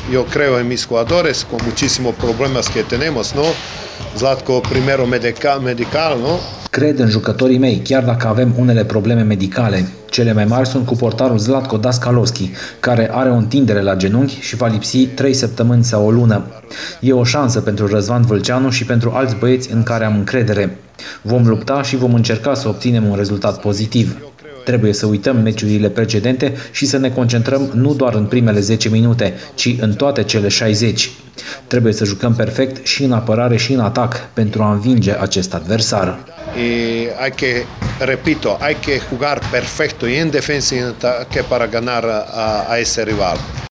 yo creo en mis jugadores con muchísimos problemas que tenemos, ¿no? Zlatko primero medical, ¿no? Cred în jucătorii mei, chiar dacă avem unele probleme medicale. Cele mai mari sunt cu portarul Zlatko Daskalovski, care are o întindere la genunchi și va lipsi 3 săptămâni sau o lună. E o șansă pentru Răzvan Vâlceanu și pentru alți băieți în care am încredere. Vom lupta și vom încerca să obținem un rezultat pozitiv. Trebuie să uităm meciurile precedente și să ne concentrăm nu doar în primele 10 minute, ci în toate cele 60. Trebuie să jucăm perfect și în apărare și în atac pentru a învinge acest adversar. Y repito, hay que jugar perfecto y en defensa y en ataque para ganar a ese rival.